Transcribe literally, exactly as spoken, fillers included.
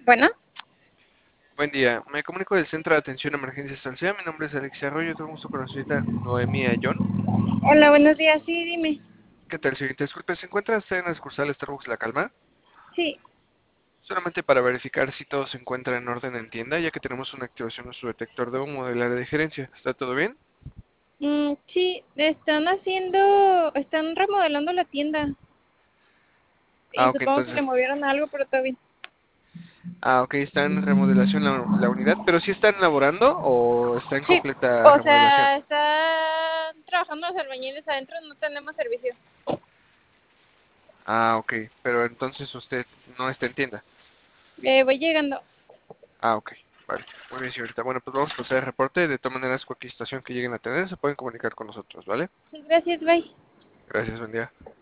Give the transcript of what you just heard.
Bueno, Buen día, me comunico del Centro de Atención a Emergencias Salcea. Mi nombre es Alexia Arroyo, tengo gusto con la señorita Noemí Ayón. hola, buenos días, sí, dime. ¿Qué tal, señorita? Disculpe, ¿se encuentra usted en la sucursal Starbucks La Calma? Sí, Solamente para verificar si todo se encuentra en orden en tienda, ya que tenemos una activación en su detector de humo del área de gerencia. ¿Está todo bien? mm, sí, están haciendo, están remodelando la tienda y Ah, ok, supongo que le entonces. movieron algo, pero todo bien. Ah, ok, está en remodelación la, la unidad, pero ¿sí están laborando o está en Sí, completa o remodelación? sea, están trabajando los albañiles adentro, no tenemos servicio. Ah, ok, pero entonces usted no está en tienda. Eh, voy llegando. Ah, ok. Vale. Muy bien, señorita. Bueno, pues vamos a proceder al reporte. De todas maneras, cualquier situación que lleguen a tener, se pueden comunicar con nosotros, ¿vale? Sí, gracias, bye. Gracias, buen día.